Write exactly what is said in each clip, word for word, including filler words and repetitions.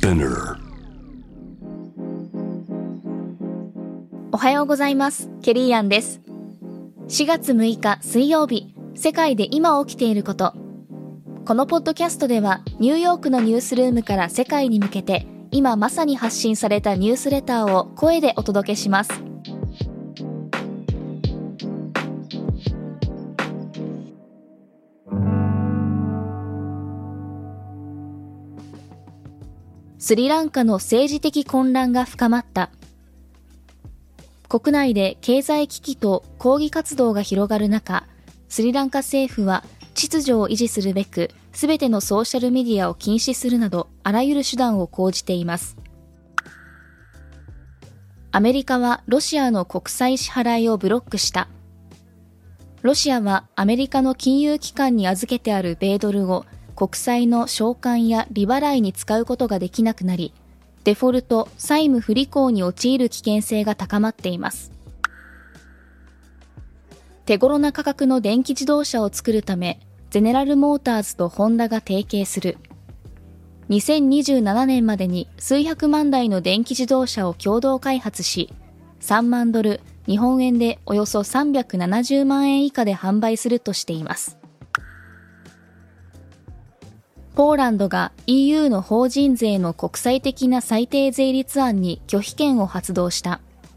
Spinner。 おはようございます。ケリーアンです。しがつむいか水曜日、世界で今起きていること。このポッドキャストではニューヨークのニュースルームから世界に向けて今まさに発信されたニュースレターを声でお届けします。スリランカの政治的混乱が深まった。国内で経済危機と抗議活動が広がる中、スリランカ政府は秩序を維持するべく、すべてのソーシャルメディアを禁止するなど、あらゆる手段を講じています。アメリカはロシアの国際支払いをブロックした。ロシアはアメリカの金融機関に預けてある米ドルを国債の償還や利払いに使うことができなくなり、デフォルト・債務不履行に陥る危険性が高まっています。手頃な価格の電気自動車を作るため、ゼネラルモーターズとホンダが提携する。にせんにじゅうななねんまでに数百万台の電気自動車を共同開発し、さんまんドル、日本円でおよそさんびゃくななじゅうまんえん以下で販売するとしています。ポーランドが イーユー の法人税の国際的な最低税率案に拒否権を発動した。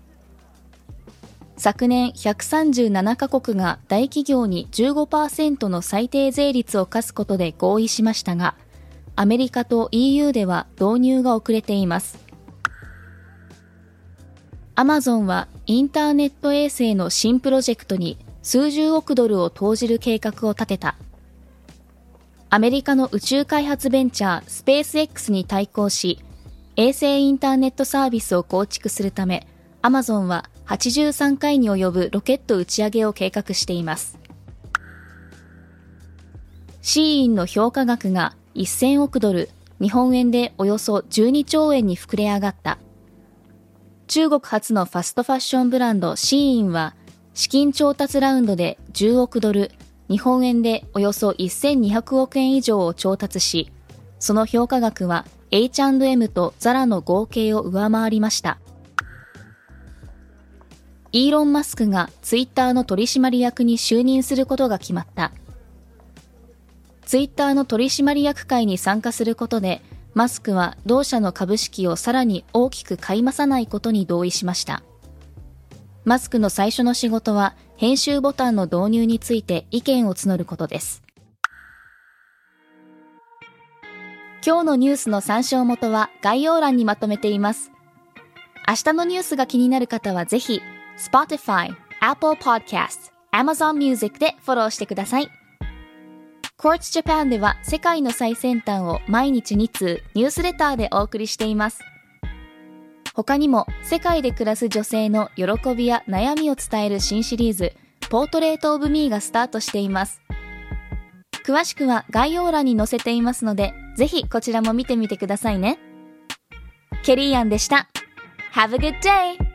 昨年ひゃくさんじゅうななカ国が大企業に じゅうごパーセント の最低税率を課すことで合意しましたが、アメリカと イーユー では導入が遅れています。アマゾンはインターネット衛星の新プロジェクトに数十億ドルを投じる計画を立てた。アメリカの宇宙開発ベンチャースペース X に対抗し、衛星インターネットサービスを構築するため、アマゾンははちじゅうさんかいに及ぶロケット打ち上げを計画しています。シーインの評価額がせんおくドル、日本円でおよそじゅうにちょうえんに膨れ上がった。中国初のファストファッションブランドシーインは、資金調達ラウンドでじゅうおくドル、日本円でおよそせんにひゃくおくえん以上を調達し、その評価額は エイチアンドエム とザラの合計を上回りました。イーロン・マスクがツイッターの取締役に就任することが決まった。ツイッターの取締役会に参加することで、マスクは同社の株式をさらに大きく買い増さないことに同意しました。マスクの最初の仕事は、編集ボタンの導入について意見を募ることです。今日のニュースの参照元は概要欄にまとめています。明日のニュースが気になる方はぜひ、Spotify、Apple Podcasts、Amazon Music でフォローしてください。Quartz Japan では世界の最先端を毎日に通ニュースレターでお送りしています。他にも世界で暮らす女性の喜びや悩みを伝える新シリーズ、ポートレートオブミーがスタートしています。詳しくは概要欄に載せていますので、ぜひこちらも見てみてくださいね。ケリーアンでした。Have a good day!